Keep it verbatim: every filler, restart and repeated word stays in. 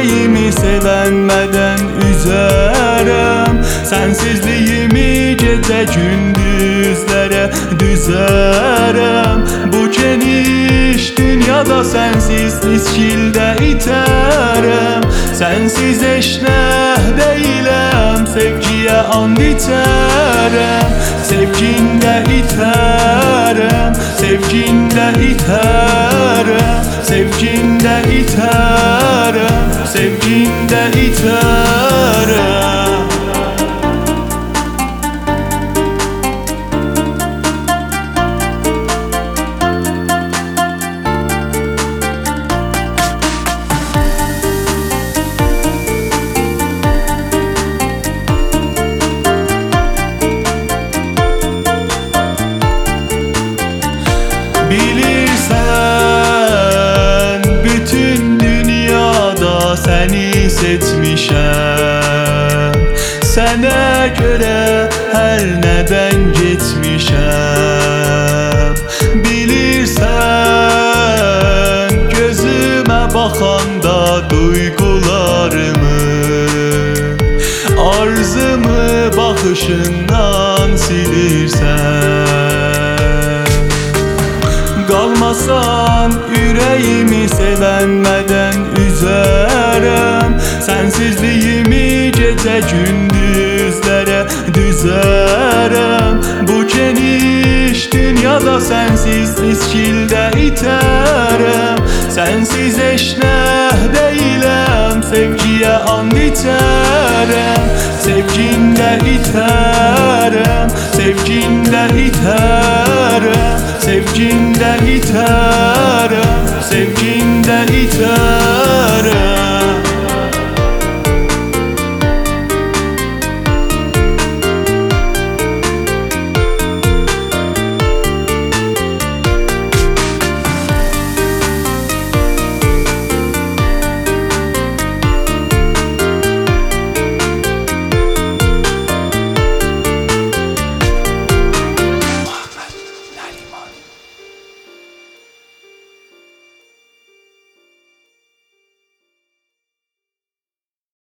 yüreğimi sevenmeden üzerem. Sensizliğimi gece gündüzlere düzerem. Bu geniş dünyada sensiz iskilde iterem. Sensiz eşne değilim, sevgiye and iterem. Sevginde iterem, sevginde iterem. Sevginde iterem, sevginde iterem. Bilirsən, bütün dünyada səni seçmişəm. Sənə görə hər nədən getmişəm. Bilirsən, gözümə baxanda duygularımı, arzumu baxışından silirsən. Qalmasan ürəyimi sevenmeden üzerem. Sensizliğimi gece gündüzlere düzerem. Bu geniş dünyada sensiz iskilde iterem. Sensiz eşne değilim, sevgiye and iterem. Sevginde iterem, sevginde iterem. Sevginde iterem, sevginde iterem.